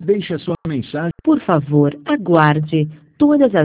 Deixe a sua mensagem. Por favor, aguarde. Todas as